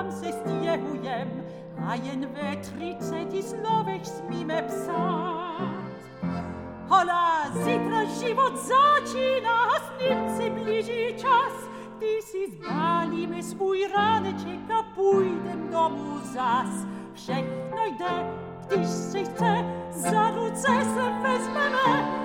tam se stěhujem a jen ve 30 znovek smíme psát. Hola, zítra život začíná, s ním se blíží čas. Ty si zbalíme svůj ráneček a půjdem domů zas. Všechno jde, když se chce, za ruce se vezmeme